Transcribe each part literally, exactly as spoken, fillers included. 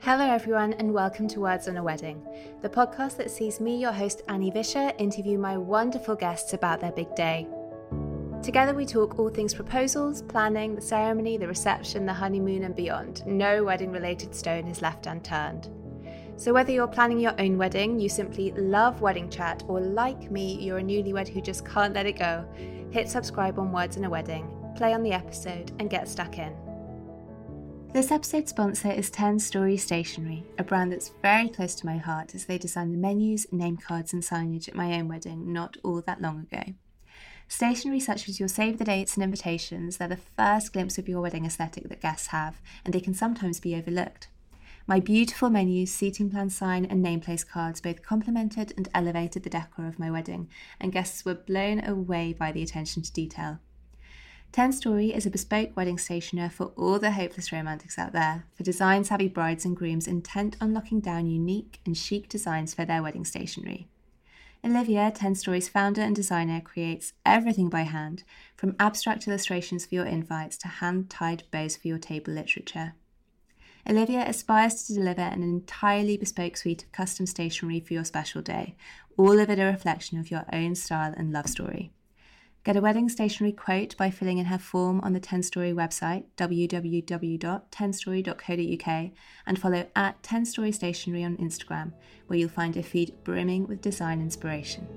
Hello everyone and welcome to Words on a Wedding, the podcast that sees me, your host Annie Vischer, interview my wonderful guests about their big day. Together we talk all things proposals, planning, the ceremony, the reception, the honeymoon and beyond. No wedding related stone is left unturned. So whether you're planning your own wedding, you simply love wedding chat, or like me, you're a newlywed who just can't let it go, hit subscribe on Words on a Wedding, play on the episode and get stuck in. This episode's sponsor is ten Story Stationery, a brand that's very close to my heart as they designed the menus, name cards and signage at my own wedding not all that long ago. Stationery such as your save the dates and invitations, they're the first glimpse of your wedding aesthetic that guests have, and they can sometimes be overlooked. My beautiful menus, seating plan sign and nameplace cards both complemented and elevated the decor of my wedding, and guests were blown away by the attention to detail. ten Story is a bespoke wedding stationer for all the hopeless romantics out there, for design-savvy brides and grooms intent on locking down unique and chic designs for their wedding stationery. Olivia, ten Story's founder and designer, creates everything by hand, from abstract illustrations for your invites to hand-tied bows for your table literature. Olivia aspires to deliver an entirely bespoke suite of custom stationery for your special day, all of it a reflection of your own style and love story. Get a wedding stationery quote by filling in her form on the ten Story website, w w w dot ten story dot co dot u k, and follow at ten Story Stationery on Instagram, where you'll find a feed brimming with design inspiration.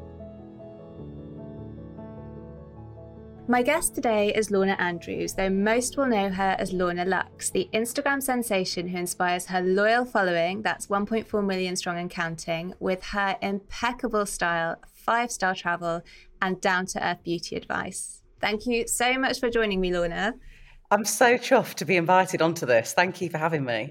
My guest today is Lorna Andrews, though most will know her as Lorna Lux, the Instagram sensation who inspires her loyal following, that's one point four million strong and counting, with her impeccable style, five-star travel, and down-to-earth beauty advice. Thank you so much for joining me, Lorna. I'm so chuffed to be invited onto this. Thank you for having me.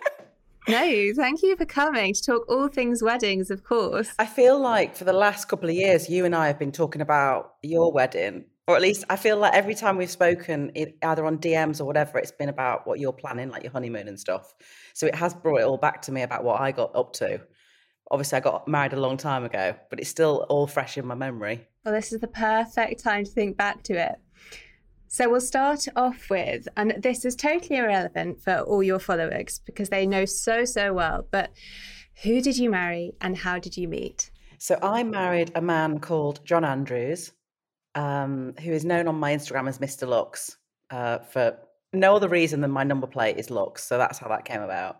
No, thank you for coming to talk all things weddings, of course. I feel like for the last couple of years, you and I have been talking about your wedding, or at least I feel like every time we've spoken, it, either on D Ms or whatever, it's been about what you're planning, like your honeymoon and stuff. So it has brought it all back to me about what I got up to. Obviously, I got married a long time ago, but it's still all fresh in my memory. Well, this is the perfect time to think back to it. So we'll start off with, and this is totally irrelevant for all your followers because they know so, so well, but who did you marry and how did you meet? So I married a man called John Andrews, um, who is known on my Instagram as Mister Lux, uh, for no other reason than my number plate is Lux. So that's how that came about.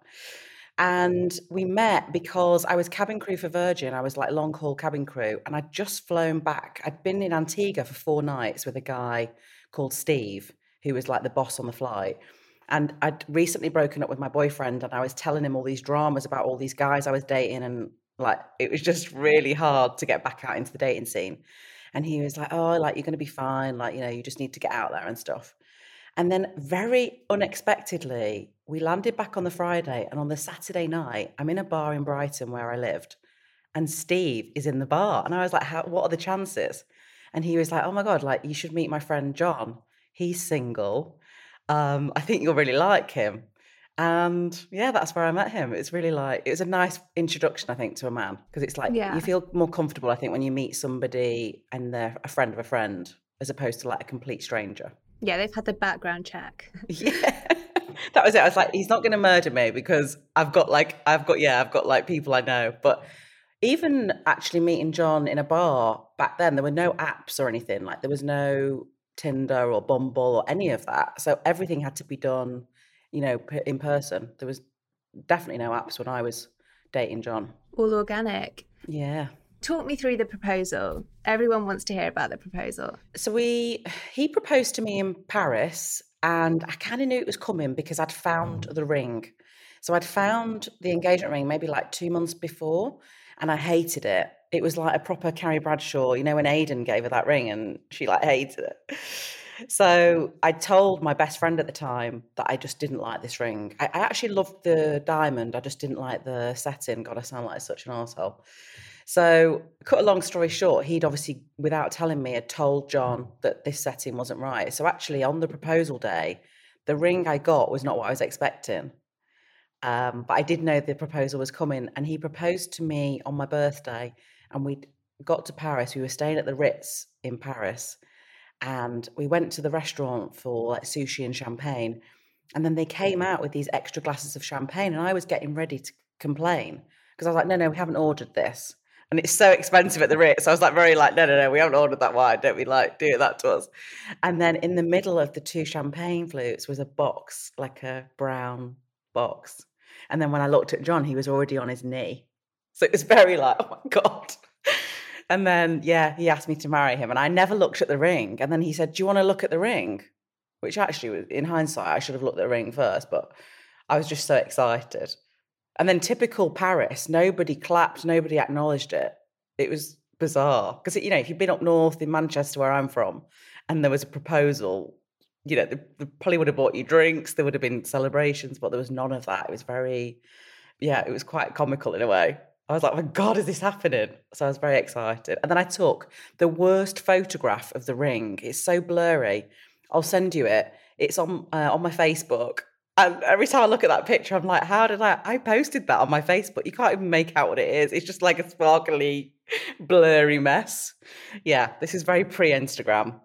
And we met because I was cabin crew for Virgin. I was like long haul cabin crew, and I'd just flown back. I'd been in Antigua for four nights with a guy called Steve, who was like the boss on the flight. And I'd recently broken up with my boyfriend, and I was telling him all these dramas about all these guys I was dating, and like it was just really hard to get back out into the dating scene. And he was like, "Oh, like you're going to be fine. Like, you know, you just need to get out there and stuff." And then very unexpectedly, we landed back on the Friday, and on the Saturday night, I'm in a bar in Brighton where I lived, and Steve is in the bar. And I was like, How, what are the chances? And he was like, "Oh my God, like you should meet my friend John. He's single. Um, I think you'll really like him." And yeah, that's where I met him. It's really like, it was a nice introduction, I think, to a man, because it's like, yeah. You feel more comfortable, I think, when you meet somebody and they're a friend of a friend, as opposed to like a complete stranger. Yeah, they've had the background check. Yeah, that was it. I was like, he's not going to murder me because I've got like, I've got, yeah, I've got like people I know. But even actually meeting John in a bar back then, there were no apps or anything. Like there was no Tinder or Bumble or any of that. So everything had to be done, you know, in person. There was definitely no apps when I was dating John. All organic. Yeah. Talk me through the proposal. Everyone wants to hear about the proposal. So we, he proposed to me in Paris, and I kind of knew it was coming because I'd found the ring. So I'd found the engagement ring maybe like two months before, and I hated it. It was like a proper Carrie Bradshaw, you know, when Aidan gave her that ring and she like hated it. So I told my best friend at the time that I just didn't like this ring. I, I actually loved the diamond. I just didn't like the setting. God, I sound like such an arsehole. So cut a long story short, he'd obviously, without telling me, had told John that this setting wasn't right. So actually on the proposal day, the ring I got was not what I was expecting. Um, but I did know the proposal was coming, and he proposed to me on my birthday, and we got to Paris. We were staying at the Ritz in Paris, and we went to the restaurant for like sushi and champagne. And then they came out with these extra glasses of champagne, and I was getting ready to complain because I was like, no, no, we haven't ordered this. And it's so expensive at the Ritz. So I was like, very like, no, no, no, we haven't ordered that wine. Don't we like do that to us? And then in the middle of the two champagne flutes was a box, like a brown box. And then when I looked at John, he was already on his knee. So it was very like, oh my God. And then, yeah, he asked me to marry him. And I never looked at the ring. And then he said, do you want to look at the ring? Which actually, in hindsight, I should have looked at the ring first. But I was just so excited. And then typical Paris, nobody clapped, nobody acknowledged it. It was bizarre. Because, you know, if you've been up north in Manchester, where I'm from, and there was a proposal, you know, they, they probably would have bought you drinks, there would have been celebrations, but there was none of that. It was very, yeah, it was quite comical in a way. I was like, oh my God, is this happening? So I was very excited. And then I took the worst photograph of the ring. It's so blurry. I'll send you it. It's on uh, on my Facebook. And every time I look at that picture, I'm like, how did I, I posted that on my Facebook. You can't even make out what it is. It's just like a sparkly, blurry mess. Yeah, this is very pre-Instagram.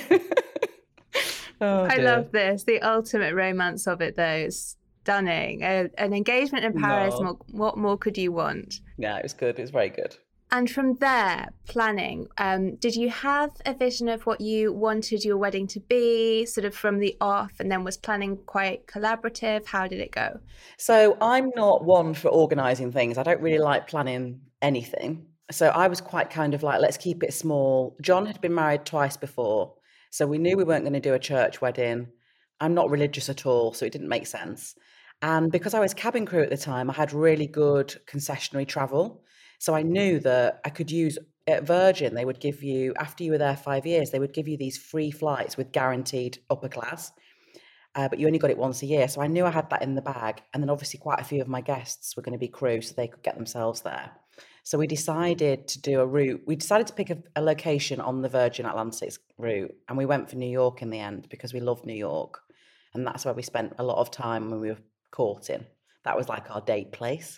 oh, I love this. The ultimate romance of it, though. It's stunning. A, an engagement in Paris, No. what, what more could you want? Yeah, it was good. It was very good. And from there, planning, um, did you have a vision of what you wanted your wedding to be, sort of from the off, and then was planning quite collaborative? How did it go? So I'm not one for organising things. I don't really like planning anything. So I was quite kind of like, let's keep it small. John had been married twice before, so we knew we weren't going to do a church wedding. I'm not religious at all, so it didn't make sense. And because I was cabin crew at the time, I had really good concessionary travel. So I knew that I could use, at Virgin, they would give you, after you were there five years, they would give you these free flights with guaranteed upper class, uh, but you only got it once a year. So I knew I had that in the bag. And then obviously quite a few of my guests were going to be crew, so they could get themselves there. So we decided to do a route. We decided to pick a, a location on the Virgin Atlantic route, and we went for New York in the end because we love New York. And that's where we spent a lot of time when we were courting. That was like our date place.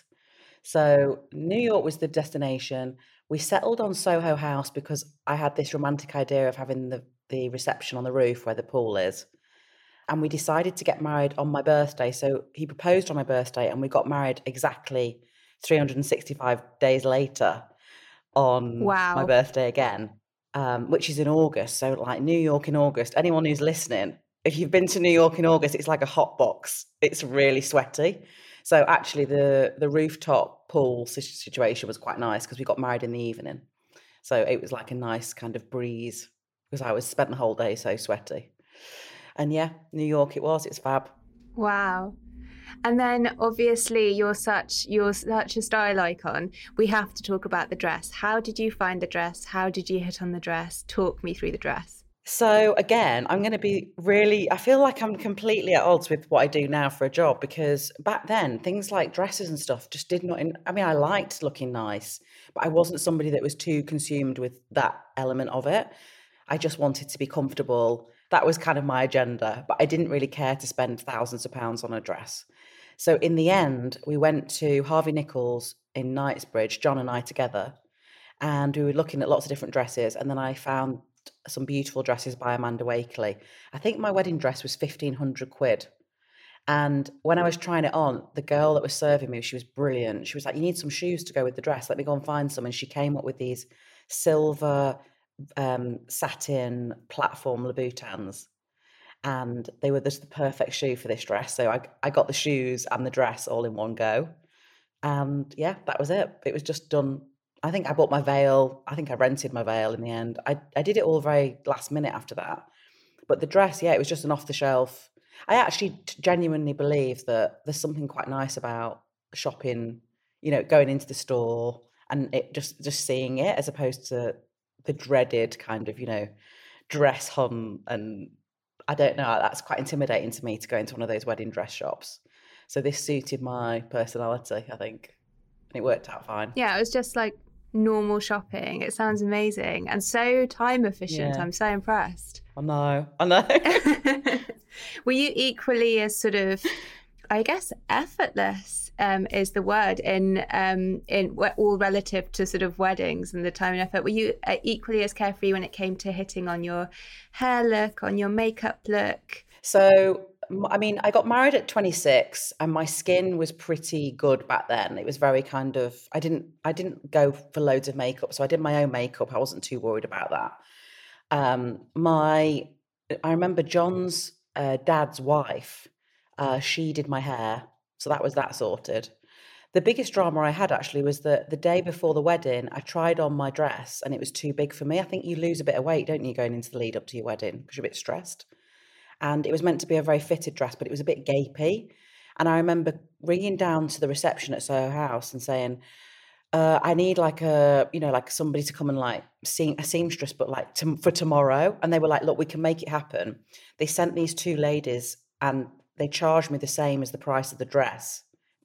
So New York was the destination. We settled on Soho House because I had this romantic idea of having the, the reception on the roof where the pool is. And we decided to get married on my birthday. So he proposed on my birthday and we got married exactly three hundred sixty-five days later on Wow. my birthday again, um, which is in August. So like New York in August, anyone who's listening, if you've been to New York in August, it's like a hot box. It's really sweaty. So actually the, the rooftop pool situation was quite nice because we got married in the evening. So it was like a nice kind of breeze because I was spent the whole day so sweaty. And yeah, New York it was, it's fab. Wow. And then obviously you're such you're such a style icon. We have to talk about the dress. How did you find the dress? How did you hit on the dress? Talk me through the dress. So again, I'm going to be really, I feel like I'm completely at odds with what I do now for a job because back then things like dresses and stuff just did not, I mean, I liked looking nice, but I wasn't somebody that was too consumed with that element of it. I just wanted to be comfortable. That was kind of my agenda, but I didn't really care to spend thousands of pounds on a dress. So in the end, we went to Harvey Nichols in Knightsbridge, John and I together, and we were looking at lots of different dresses. And then I found some beautiful dresses by Amanda Wakeley. I think my wedding dress was fifteen hundred quid. And when I was trying it on, the girl that was serving me, she was brilliant. She was like, you need some shoes to go with the dress. Let me go and find some. And she came up with these silver um, satin platform Louboutins. And they were just the perfect shoe for this dress. So I, I got the shoes and the dress all in one go. And yeah, that was it. It was just done. I think I bought my veil. I think I rented my veil in the end. I, I did it all very last minute after that. But the dress, yeah, it was just an off the shelf. I actually genuinely believe that there's something quite nice about shopping, you know, going into the store and it just, just seeing it as opposed to the dreaded kind of, you know, dress hunt. And I don't know, that's quite intimidating to me to go into one of those wedding dress shops. So this suited my personality, I think. And it worked out fine. Yeah, it was just like normal shopping. It sounds amazing and so time efficient. Yeah. I'm so impressed. I know, I know. Were you equally as sort of, I guess, effortless um, is the word in um, in all relative to sort of weddings and the time and effort? Were you uh, equally as carefree when it came to hitting on your hair look, on your makeup look? So I mean, I got married at twenty-six and my skin was pretty good back then. It was very kind of, I didn't, I didn't go for loads of makeup. So I did my own makeup. I wasn't too worried about that. Um, my, I remember John's uh, dad's wife, uh, she did my hair. So that was that sorted. The biggest drama I had actually was that the day before the wedding, I tried on my dress and it was too big for me. I think you lose a bit of weight, don't you, going into the lead up to your wedding because you're a bit stressed. And it was meant to be a very fitted dress, but it was a bit gapey. And I remember ringing down to the reception at Soho House and saying, uh, I need like a, you know, like somebody to come and like see a seamstress, but like to, for tomorrow. And they were like, look, we can make it happen. They sent these two ladies and they charged me the same as the price of the dress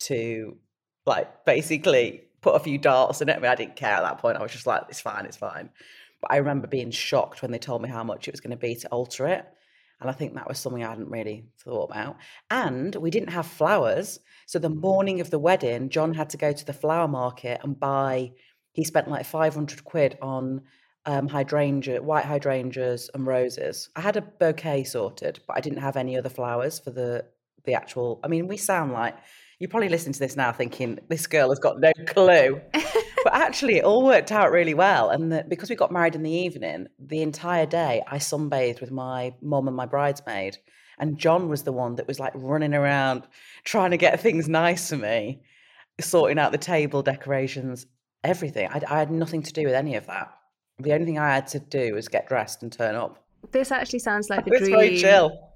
to like basically put a few darts in it. I mean, I didn't care at that point. I was just like, it's fine, it's fine. But I remember being shocked when they told me how much it was going to be to alter it. And I think that was something I hadn't really thought about. And we didn't have flowers. So the morning of the wedding, John had to go to the flower market and buy, he spent like five hundred quid on um, hydrangea, white hydrangeas and roses. I had a bouquet sorted, but I didn't have any other flowers for the, the actual, I mean, we sound like, you probably listen to this now thinking, this girl has got no clue. But actually, it all worked out really well. And the, because we got married in the evening, the entire day I sunbathed with my mum and my bridesmaid. And John was the one that was like running around trying to get things nice for me, sorting out the table, decorations, everything. I, I had nothing to do with any of that. The only thing I had to do was get dressed and turn up. This actually sounds like the it was dream. very chill.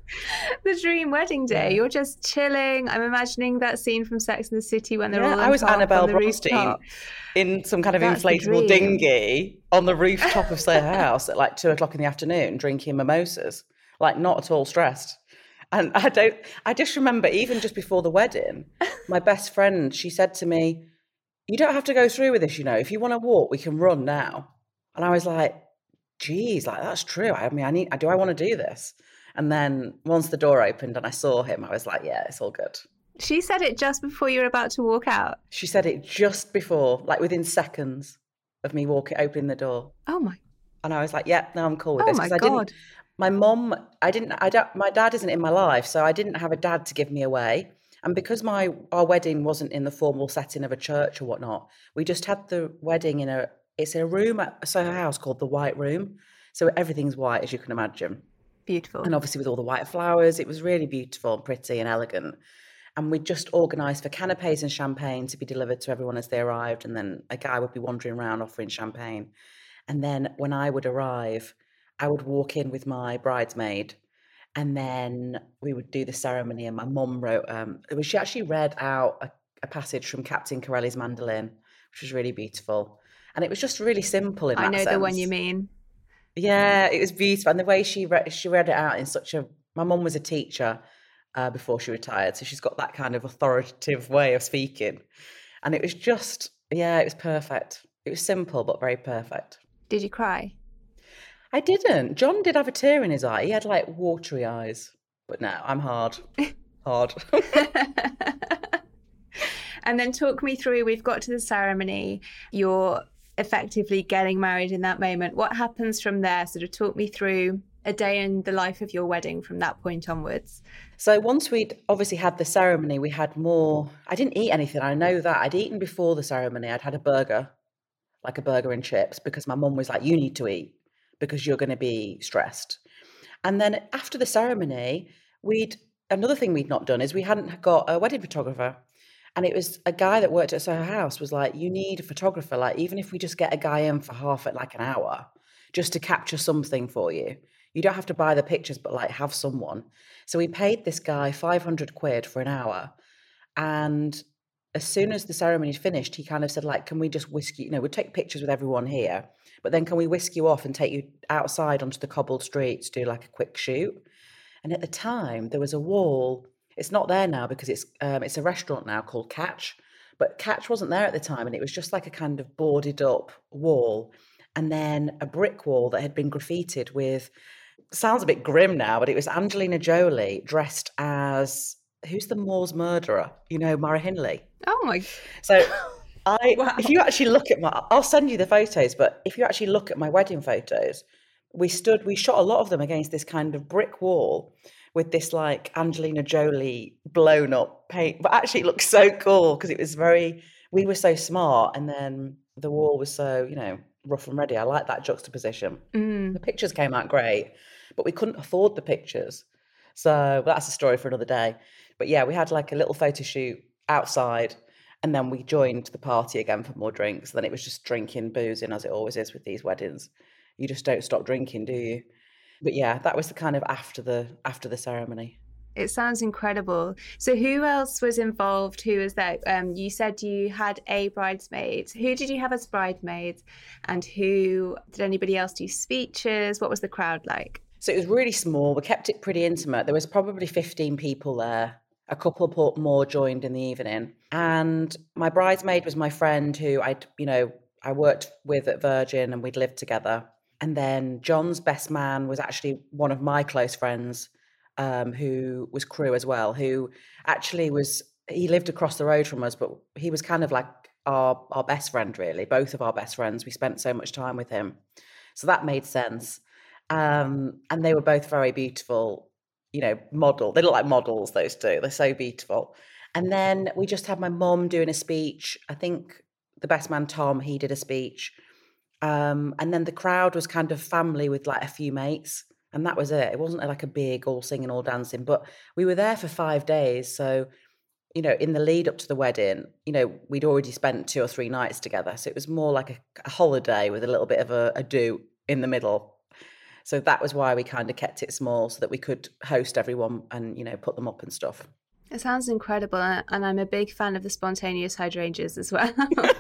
The dream wedding day. Yeah. You're just chilling. I'm imagining that scene from Sex and the City when they're yeah, all I was Annabelle Bronstein in some kind of That's inflatable dinghy on the rooftop of Soho House at like two o'clock in the afternoon, drinking mimosas, like not at all stressed. And I don't, I just remember even just before the wedding, my best friend, she said to me, you don't have to go through with this, you know, if you want to walk, we can run now. And I was like, geez, like that's true. I mean, I need, do I want to do this? And then once the door opened and I saw him, I was like, yeah, it's all good. She said it just before you were about to walk out? She said it just before, like within seconds of me walking, opening the door. Oh my. And I was like, yeah, no, I'm cool with oh this. Oh my I God. Didn't, my mum, I didn't, I don't, my dad isn't in my life, so I didn't have a dad to give me away. And because my, our wedding wasn't in the formal setting of a church or whatnot, we just had the wedding in a, it's a room at Soho House called the White Room. So everything's white, as you can imagine. Beautiful. And obviously with all the white flowers, it was really beautiful and pretty and elegant. And we just organised for canapes and champagne to be delivered to everyone as they arrived. And then a guy would be wandering around offering champagne. And then when I would arrive, I would walk in with my bridesmaid and then we would do the ceremony. And my mum wrote, um, she actually read out a, a passage from Captain Corelli's Mandolin, which was really beautiful. And it was just really simple in that sense. I know the one you mean. Yeah, it was beautiful. And the way she read, she read it out in such a, my mum was a teacher uh, before she retired. So she's got that kind of authoritative way of speaking. And it was just, yeah, it was perfect. It was simple, but very perfect. Did you cry? I didn't. John did have a tear in his eye. He had like watery eyes, but no, I'm hard, hard. And then talk me through, we've got to the ceremony. You're effectively getting married in that moment. What happens from there? Sort of talk me through a day in the life of your wedding from that point onwards. So once we'd obviously had the ceremony, we had more, I didn't eat anything. I know that. I'd eaten before the ceremony. I'd had a burger, like a burger and chips, because my mum was like, you need to eat because you're going to be stressed. And then after the ceremony, we'd, another thing we'd not done is we hadn't got a wedding photographer. And it was a guy that worked at Soho House was like, you need a photographer. Like, even if we just get a guy in for half at like an hour, just to capture something for you. You don't have to buy the pictures, but like have someone. So we paid this guy five hundred quid for an hour. And as soon as the ceremony finished, he kind of said like, can we just whisk you, you know, we'll take pictures with everyone here, but then can we whisk you off and take you outside onto the cobbled streets to do like a quick shoot? And at the time there was a wall. It's not there now because it's um, it's a restaurant now called Catch, but Catch wasn't there at the time. And it was just like a kind of boarded up wall and then a brick wall that had been graffitied with, sounds a bit grim now, but it was Angelina Jolie dressed as, who's the Moors murderer? You know, Mara Hindley. Oh my. So I, wow. If you actually look at my, I'll send you the photos, but if you actually look at my wedding photos, we stood, we shot a lot of them against this kind of brick wall with this like Angelina Jolie blown up paint. But actually it looked so cool because it was very, we were so smart and then the wall was so, you know, rough and ready. I like that juxtaposition. Mm. The pictures came out great, but we couldn't afford the pictures. So that's a story for another day. But yeah, we had like a little photo shoot outside and then we joined the party again for more drinks. Then it was just drinking, boozing, as it always is with these weddings. You just don't stop drinking, do you? But yeah, that was the kind of after the after the ceremony. It sounds incredible. So who else was involved? Who was there? Um, you said you had a bridesmaid. Who did you have as bridesmaids? And who, did anybody else do speeches? What was the crowd like? So it was really small. We kept it pretty intimate. There was probably fifteen people there. A couple more joined in the evening. And my bridesmaid was my friend who I'd, you know, I worked with at Virgin and we'd lived together. And then John's best man was actually one of my close friends, um, who was crew as well, who actually was, he lived across the road from us, but he was kind of like our, our best friend, really, both of our best friends. We spent so much time with him. So that made sense. Um, and they were both very beautiful, you know, model. They look like models, those two. They're so beautiful. And then we just had my mum doing a speech. I think the best man, Tom, he did a speech. Um, and then the crowd was kind of family with like a few mates. And that was it. It wasn't like a big all singing, all dancing. But we were there for five days. So, you know, in the lead up to the wedding, you know, we'd already spent two or three nights together. So it was more like a, a holiday with a little bit of a, a do in the middle. So that was why we kind of kept it small so that we could host everyone and, you know, put them up and stuff. It sounds incredible. And I'm a big fan of the spontaneous hydrangeas as well.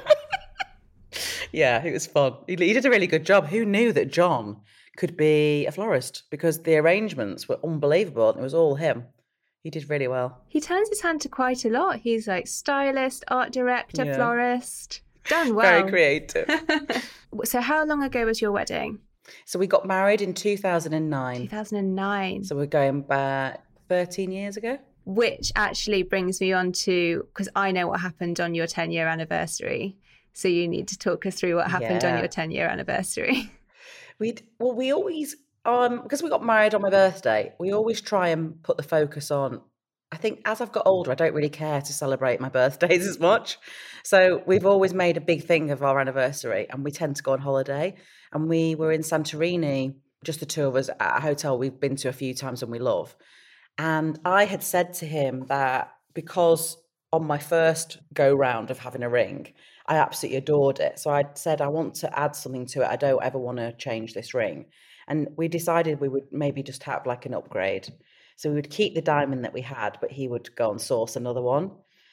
Yeah, it was fun. He, he did a really good job. Who knew that John could be a florist? Because the arrangements were unbelievable and it was all him. He did really well. He turns his hand to quite a lot. He's like stylist, art director, yeah. florist. Done well. Very creative. So how long ago was your wedding? So we got married in two thousand nine. two thousand nine. So we're going back thirteen years ago. Which actually brings me on to, because I know what happened on your ten-year anniversary. So you need to talk us through what happened yeah. on your ten-year anniversary. We well, we always um because we got married on my birthday. We always try and put the focus on. I think as I've got older, I don't really care to celebrate my birthdays as much. So we've always made a big thing of our anniversary, and we tend to go on holiday. And we were in Santorini, just the two of us, at a hotel we've been to a few times and we love. And I had said to him that because on my first go round of having a ring, I absolutely adored it. So I said, I want to add something to it. I don't ever want to change this ring. And we decided we would maybe just have like an upgrade. So we would keep the diamond that we had, but he would go and source another one.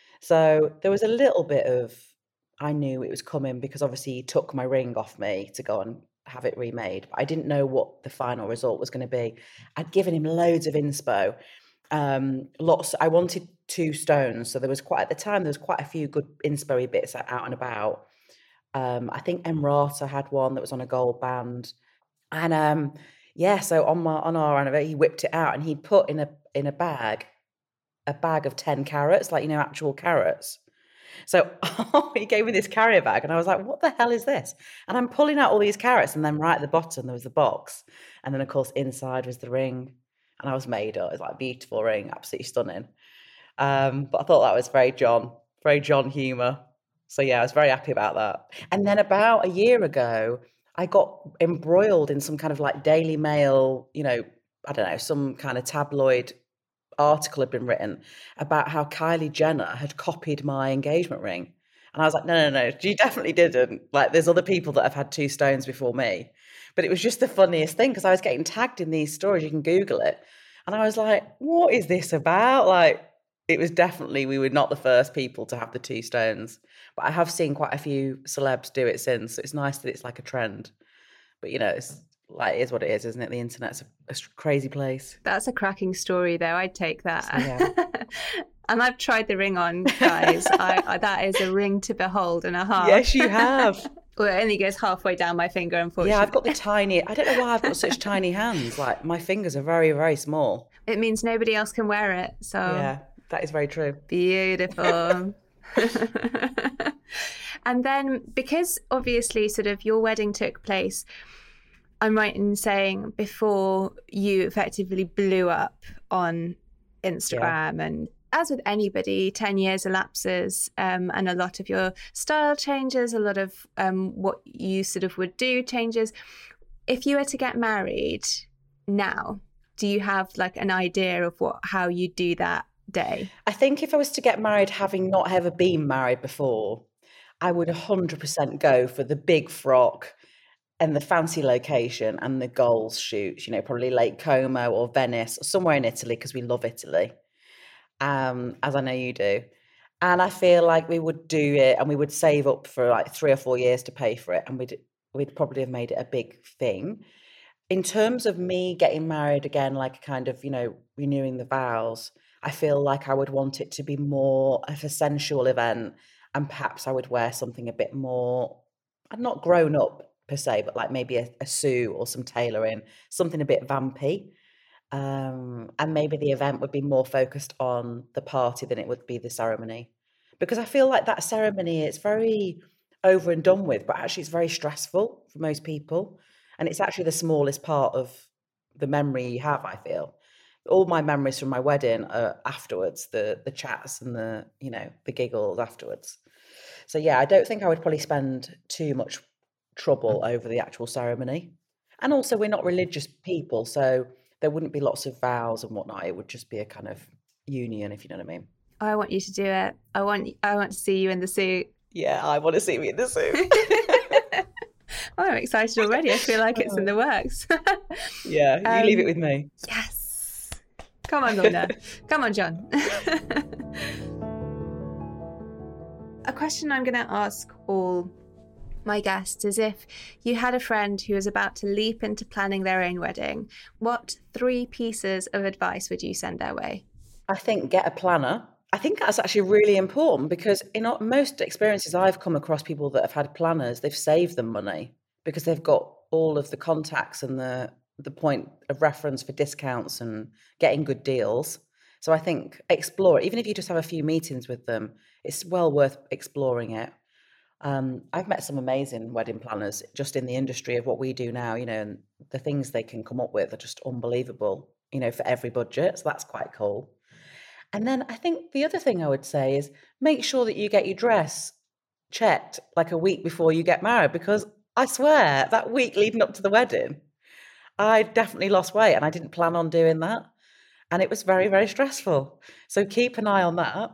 So there was a little bit of, I knew it was coming because obviously he took my ring off me to go and have it remade. But I didn't know what the final result was going to be. I'd given him loads of inspo. Um, lots. I wanted two stones. So there was quite, at the time, there was quite a few good inspo bits out and about. Um, I think Emrata had one that was on a gold band. And um, yeah, so on my on our anniversary, he whipped it out and he'd put in a in a bag, a bag of ten carats, like, you know, actual carats. So he gave me this carrier bag and I was like, what the hell is this? And I'm pulling out all these carats and then right at the bottom there was the box. And then of course inside was the ring. And I was made up. It was like a beautiful ring, absolutely stunning. Um, but I thought that was very John, very John humour. So yeah, I was very happy about that. And then about a year ago, I got embroiled in some kind of like Daily Mail, you know, I don't know, some kind of tabloid article had been written about how Kylie Jenner had copied my engagement ring. And I was like, no, no, no, you definitely didn't. Like, there's other people that have had two stones before me. But it was just the funniest thing because I was getting tagged in these stories. You can Google it. And I was like, what is this about? Like, it was definitely, we were not the first people to have the two stones. But I have seen quite a few celebs do it since. So it's nice that it's like a trend. But, you know, it's like, it is what it is, isn't it? The internet's a, a crazy place. That's a cracking story, though. I'd take that. So, yeah. And I've tried the ring on, guys. I, I, that is a ring to behold and a half. Yes, you have. Well, it only goes halfway down my finger, unfortunately. Yeah, I've got the tiny, I don't know why I've got such tiny hands. Like, my fingers are very, very small. It means nobody else can wear it. So yeah, that is very true. Beautiful. And then, because obviously sort of your wedding took place, I'm right in saying before you effectively blew up on Instagram. Yeah. And as with anybody, ten years elapses um, and a lot of your style changes, a lot of um, what you sort of would do changes. If you were to get married now, do you have like an idea of what how you do that day? I think if I was to get married having not ever been married before, I would one hundred percent go for the big frock and the fancy location and the goals shoots, you know, probably Lake Como or Venice or somewhere in Italy, because we love Italy, um, as I know you do. And I feel like we would do it and we would save up for like three or four years to pay for it. And we'd, we'd probably have made it a big thing. In terms of me getting married again, like kind of, you know, renewing the vows, I feel like I would want it to be more of a sensual event. And perhaps I would wear something a bit more, not grown up per se, but like maybe a, a suit or some tailoring, something a bit vampy. Um, and maybe the event would be more focused on the party than it would be the ceremony. Because I feel like that ceremony, it's very over and done with, but actually it's very stressful for most people. And it's actually the smallest part of the memory you have, I feel. All my memories from my wedding are afterwards, the the chats and the, you know, the giggles afterwards. So yeah, I don't think I would probably spend too much trouble over the actual ceremony. And also we're not religious people, so there wouldn't be lots of vows and whatnot. It would just be a kind of union, if you know what I mean. I want you to do it. I want I want to see you in the suit. Yeah, I want to see me in the suit. Oh, I'm excited already. I feel like it's in the works. Yeah, you um, leave it with me. Yes. Come on, Lorna. Come on, John. A question I'm going to ask all my guests is, if you had a friend who was about to leap into planning their own wedding, what three pieces of advice would you send their way? I think get a planner. I think that's actually really important, because in most experiences I've come across people that have had planners, they've saved them money because they've got all of the contacts and the the point of reference for discounts and getting good deals. So I think explore it. Even if you just have a few meetings with them, it's well worth exploring it. Um, I've met some amazing wedding planners just in the industry of what we do now, you know, and the things they can come up with are just unbelievable, you know, for every budget. So that's quite cool. And then I think the other thing I would say is make sure that you get your dress checked like a week before you get married, because I swear that week leading up to the wedding, I definitely lost weight and I didn't plan on doing that. And it was very, very stressful. So keep an eye on that.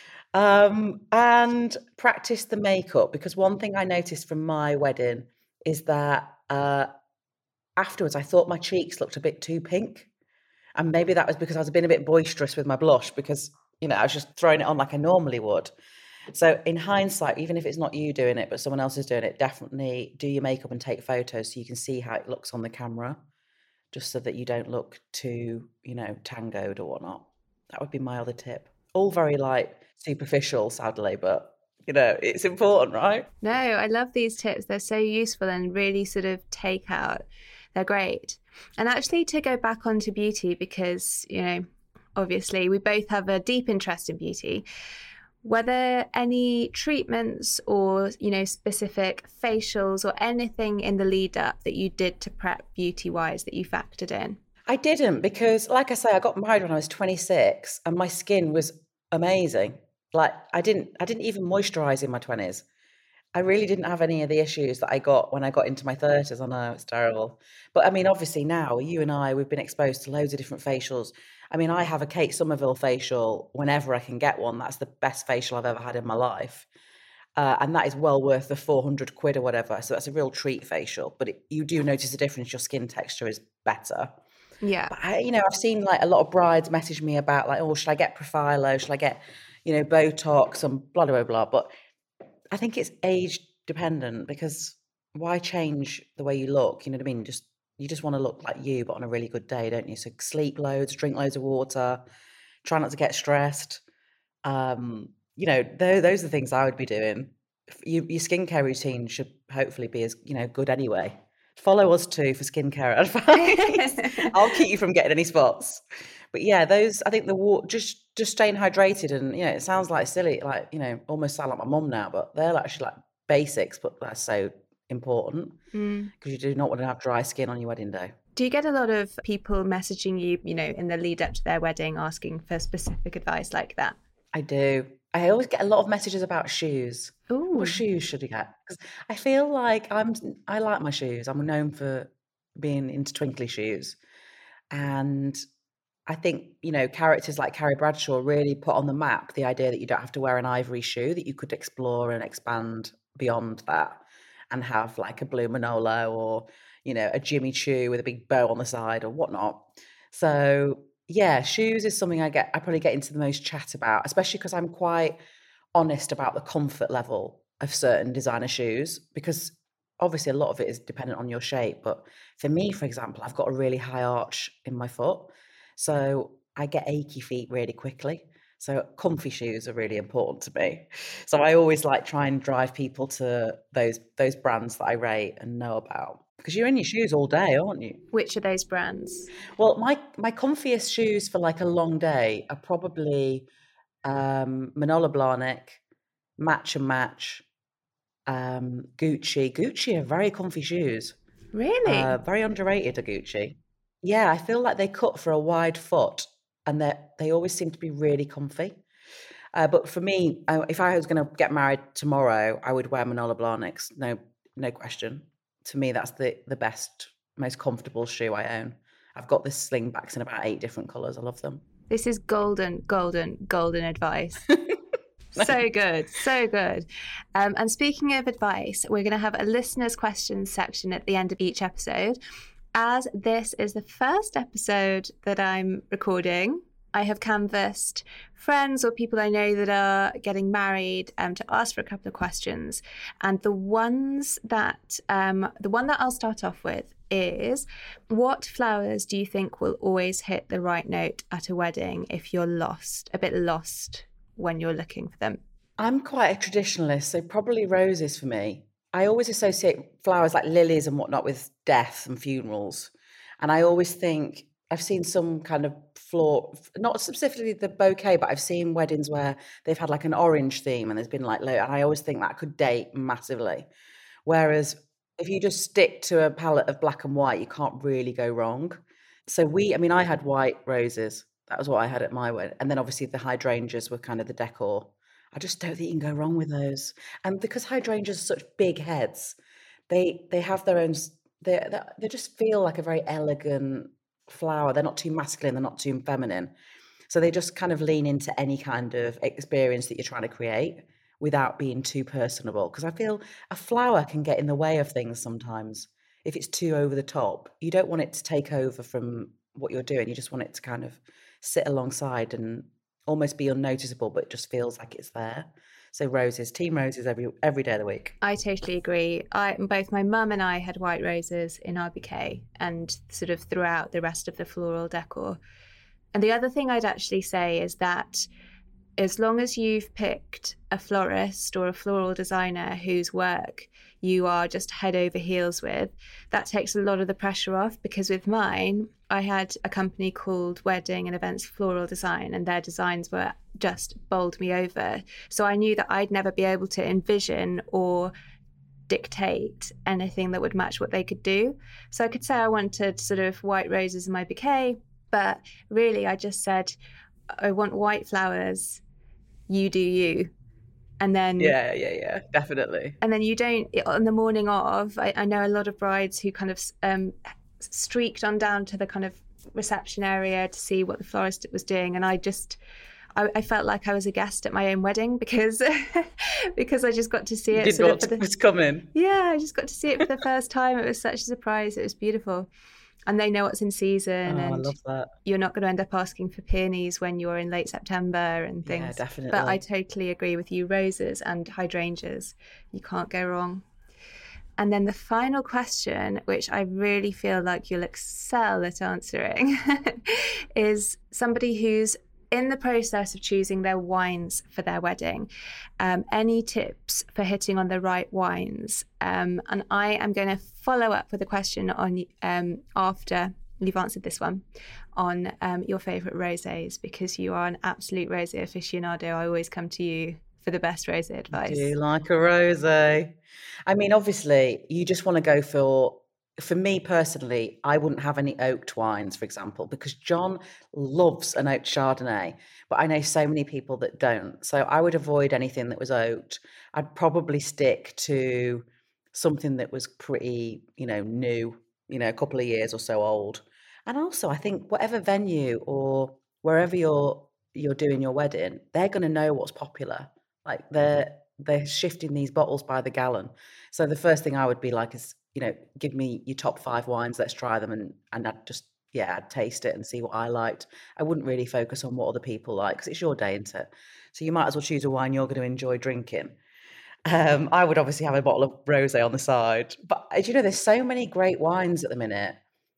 Um, and practice the makeup, because one thing I noticed from my wedding is that uh, afterwards I thought my cheeks looked a bit too pink. And maybe that was because I was being a bit boisterous with my blush, because, you know, I was just throwing it on like I normally would. So in hindsight, even if it's not you doing it, but someone else is doing it, definitely do your makeup and take photos so you can see how it looks on the camera, just so that you don't look too, you know, tangoed or whatnot. That would be my other tip. All very like superficial, sadly, but, you know, it's important, right? No, I love these tips. They're so useful and really sort of take out. They're great. And actually, to go back onto beauty, because, you know, obviously we both have a deep interest in beauty, were there any treatments or, you know, specific facials or anything in the lead up that you did to prep beauty wise that you factored in? I didn't, because like I say, I got married when I was twenty-six and my skin was amazing. Like I didn't, I didn't even moisturize in my twenties. I really didn't have any of the issues that I got when I got into my thirties. I know it's terrible. But I mean, obviously now you and I, we've been exposed to loads of different facials. I mean, I have a Kate Somerville facial whenever I can get one. That's the best facial I've ever had in my life. Uh, and that is well worth the four hundred quid or whatever. So that's a real treat facial. But it, you do notice a difference. Your skin texture is better. Yeah. But I, you know, I've seen like a lot of brides message me about like, oh, should I get Profilo? Should I get, you know, Botox and blah, blah, blah. But I think it's age dependent, because why change the way you look? You know what I mean? Just you just want to look like you, but on a really good day, don't you? So sleep loads, drink loads of water, try not to get stressed. Um, you know, th- those are the things I would be doing. You, your skincare routine should hopefully be as, you know, good anyway. Follow us too for skincare advice. I'll keep you from getting any spots. But yeah, those, I think the water, just just staying hydrated, and, you know, it sounds like silly, like, you know, almost sound like my mum now, but they're actually like basics, but that's so important, because mm. you do not want to have dry skin on your wedding day. Do you get a lot of people messaging you, you know, in the lead up to their wedding asking for specific advice like that? I do. I always get a lot of messages about shoes. Ooh. What shoes should I get? Because I feel like I'm, I like my shoes. I'm known for being into twinkly shoes. And I think, you know, characters like Carrie Bradshaw really put on the map the idea that you don't have to wear an ivory shoe, that you could explore and expand beyond that and have like a blue Manolo or, you know, a Jimmy Choo with a big bow on the side or whatnot. So yeah, shoes is something I get, I probably get into the most chat about, especially because I'm quite honest about the comfort level of certain designer shoes, because obviously a lot of it is dependent on your shape. But for me, for example, I've got a really high arch in my foot. So I get achy feet really quickly. So comfy shoes are really important to me. So I always like try and drive people to those those brands that I rate and know about. Because you're in your shoes all day, aren't you? Which are those brands? Well, my my comfiest shoes for like a long day are probably um, Manolo Blahnik, Match and Match, um, Gucci. Gucci are very comfy shoes. Really? Uh, very underrated are Gucci. Yeah, I feel like they cut for a wide foot and they they always seem to be really comfy. Uh, but for me, I, if I was going to get married tomorrow, I would wear Manolo Blahniks, no no question. To me, that's the, the best, most comfortable shoe I own. I've got this slingbacks in about eight different colours. I love them. This is golden, golden, golden advice. So good, so good. Um, and speaking of advice, we're going to have a listeners' questions section at the end of each episode. As this is the first episode that I'm recording, I have canvassed friends or people I know that are getting married um, to ask for a couple of questions. And the ones that, um, the one that I'll start off with is, what flowers do you think will always hit the right note at a wedding if you're lost, a bit lost when you're looking for them? I'm quite a traditionalist, so probably roses for me. I always associate flowers like lilies and whatnot with death and funerals. And I always think, I've seen some kind of floor, not specifically the bouquet, but I've seen weddings where they've had like an orange theme and there's been like, and I always think that could date massively. Whereas if you just stick to a palette of black and white, you can't really go wrong. So we, I mean, I had white roses. That was what I had at my wedding. And then obviously the hydrangeas were kind of the decor. I just don't think you can go wrong with those. And because hydrangeas are such big heads, they they have their own, they they just feel like a very elegant flower. They're not too masculine, they're not too feminine. So they just kind of lean into any kind of experience that you're trying to create without being too personable. Because I feel a flower can get in the way of things sometimes. If it's too over the top, you don't want it to take over from what you're doing. You just want it to kind of sit alongside and almost be unnoticeable, but it just feels like it's there. So roses, team roses every every day of the week. I totally agree. I both my mum and I had white roses in our bouquet and sort of throughout the rest of the floral decor. And the other thing I'd actually say is that as long as you've picked a florist or a floral designer whose work you are just head over heels with, that takes a lot of the pressure off. Because with mine, I had a company called Wedding and Events Floral Design, and their designs were just bowled me over. So I knew that I'd never be able to envision or dictate anything that would match what they could do. So I could say I wanted sort of white roses in my bouquet, but really I just said, I want white flowers, you do you. And then yeah yeah yeah definitely and then you don't, on the morning of, I, I know a lot of brides who kind of um streaked on down to the kind of reception area to see what the florist was doing, and I just I, I felt like I was a guest at my own wedding because because I just got to see it. You did sort what of the, was coming. Yeah, I just got to see it for the first time. It was such a surprise. It was beautiful. And they know what's in season, oh, and I love that. You're not going to end up asking for peonies when you're in late September and things. Yeah, definitely. But I totally agree with you. Roses and hydrangeas, you can't go wrong. And then the final question, which I really feel like you'll excel at answering, is somebody who's in the process of choosing their wines for their wedding. Um, any tips for hitting on the right wines? Um, and I am going to follow up with a question on um, after you've answered this one on um, your favourite rosés, because you are an absolute rosé aficionado. I always come to you for the best rosé advice. Do you like a rosé? I mean, obviously, you just want to go for for me personally, I wouldn't have any oaked wines, for example, because John loves an oaked Chardonnay, but I know so many people that don't. So I would avoid anything that was oaked. I'd probably stick to something that was pretty, you know, new, you know, a couple of years or so old. And also, I think whatever venue or wherever you're you're doing your wedding, they're going to know what's popular. Like they're they're shifting these bottles by the gallon. So the first thing I would be like is, you know, give me your top five wines, let's try them, and and I'd just, yeah, I'd taste it and see what I liked. I wouldn't really focus on what other people like, because it's your day, isn't it? So you might as well choose a wine you're going to enjoy drinking. Um, I would obviously have a bottle of rosé on the side, but uh, do you know, there's so many great wines at the minute,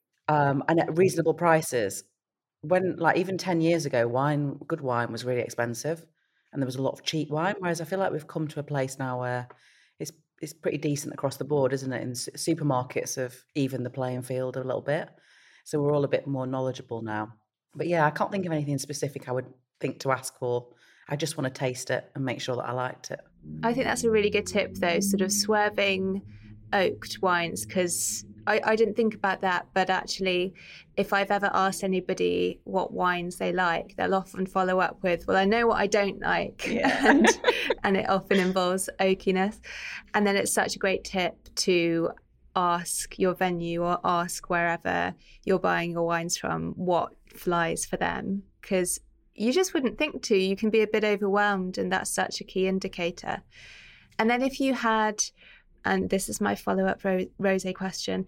um, and at reasonable prices. When, like, even ten years ago, wine, good wine was really expensive, and there was a lot of cheap wine. Whereas I feel like we've come to a place now where it's it's pretty decent across the board, isn't it? And s- supermarkets have evened the playing field a little bit, so we're all a bit more knowledgeable now. But yeah, I can't think of anything specific I would think to ask for. I just want to taste it and make sure that I liked it. I think that's a really good tip, though, sort of swerving oaked wines, because I, I didn't think about that. But actually, if I've ever asked anybody what wines they like, they'll often follow up with, well, I know what I don't like. Yeah. and, and it often involves oakiness. And then it's such a great tip to ask your venue or ask wherever you're buying your wines from what flies for them, because you just wouldn't think to. You can be a bit overwhelmed, and that's such a key indicator. And then if you had, and this is my follow-up ro- rosé question,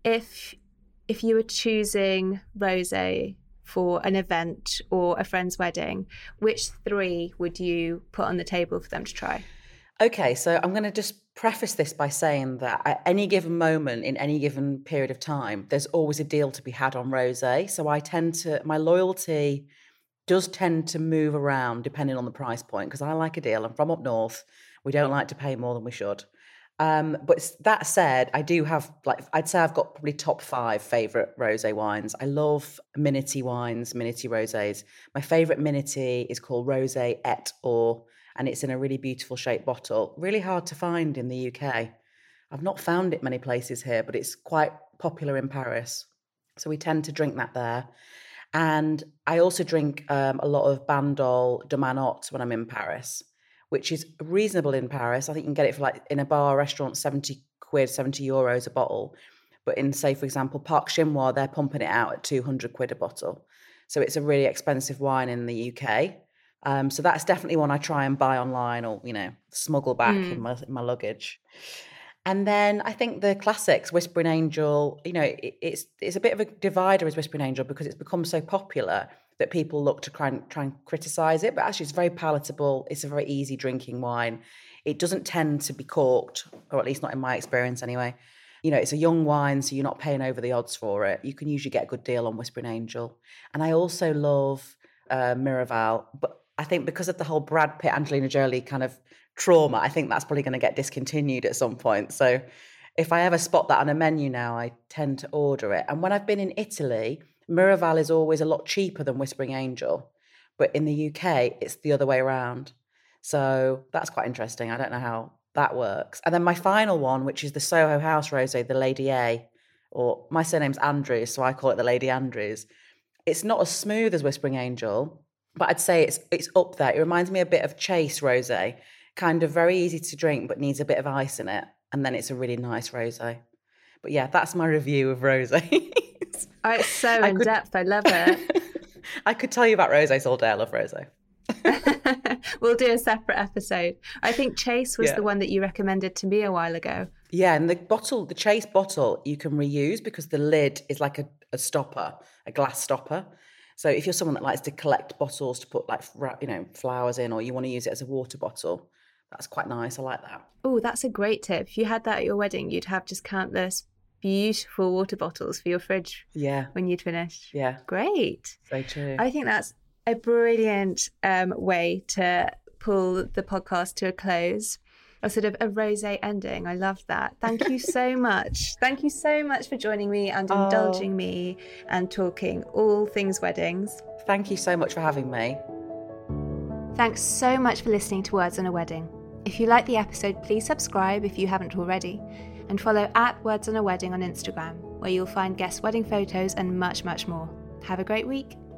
if if you were choosing rosé for an event or a friend's wedding, which three would you put on the table for them to try? Okay, so I'm going to just preface this by saying that at any given moment in any given period of time, there's always a deal to be had on rosé. So I tend to, my loyalty does tend to move around depending on the price point, because I like a deal. I'm from up north. We don't like to pay more than we should. Um, but that said, I do have, like, I'd say I've got probably top five favourite rosé wines. I love Minity wines, Minity rosés. My favourite Minity is called Rosé Et Or, and it's in a really beautiful shaped bottle. Really hard to find in the U K. I've not found it many places here, but it's quite popular in Paris. So we tend to drink that there. And I also drink um, a lot of Bandol de Manot when I'm in Paris, which is reasonable in Paris. I think you can get it for, like, in a bar restaurant, seventy quid, seventy euros a bottle. But in, say, for example, Parc Chinois, they're pumping it out at two hundred quid a bottle. So it's a really expensive wine in the U K. Um, so that's definitely one I try and buy online or, you know, smuggle back mm. in my in my luggage. And then I think the classics, Whispering Angel, you know, it, it's it's a bit of a divider as Whispering Angel, because it's become so popular that people look to try and try and criticize it. But actually, it's very palatable. It's a very easy drinking wine. It doesn't tend to be corked, or at least not in my experience anyway. You know, it's a young wine, so you're not paying over the odds for it. You can usually get a good deal on Whispering Angel. And I also love uh, Miraval, but I think because of the whole Brad Pitt, Angelina Jolie kind of trauma, I think that's probably going to get discontinued at some point. So if I ever spot that on a menu now, I tend to order it. And when I've been in Italy, Miraval is always a lot cheaper than Whispering Angel, but in the U K, it's the other way around. So that's quite interesting. I don't know how that works. And then my final one, which is the Soho House Rosé, the Lady A, or my surname's Andrews, so I call it the Lady Andrews. It's not as smooth as Whispering Angel, but I'd say it's it's up there. It reminds me a bit of Chase Rosé, kind of very easy to drink, but needs a bit of ice in it. And then it's a really nice rosé. But yeah, that's my review of rosés. Oh, it's so in could... depth. I love it. I could tell you about rosés all day. I love rosé. We'll do a separate episode. I think Chase was yeah. the one that you recommended to me a while ago. Yeah, and the bottle, the Chase bottle, you can reuse because the lid is like a, a stopper, a glass stopper. So if you're someone that likes to collect bottles to put, like, you know, flowers in, or you want to use it as a water bottle, that's quite nice. I like that. Oh, that's a great tip. If you had that at your wedding, you'd have just countless beautiful water bottles for your fridge. Yeah. When you'd finished. Yeah. Great. So true. I think that's a brilliant um, way to pull the podcast to a close. A sort of a rosé ending. I love that. Thank you so much. Thank you so much for joining me and oh. indulging me and talking all things weddings. Thank you so much for having me. Thanks so much for listening to Words on a Wedding. If you like the episode, please subscribe if you haven't already. and follow at Words on a Wedding on Instagram, where you'll find guest wedding photos and much, much more. Have a great week.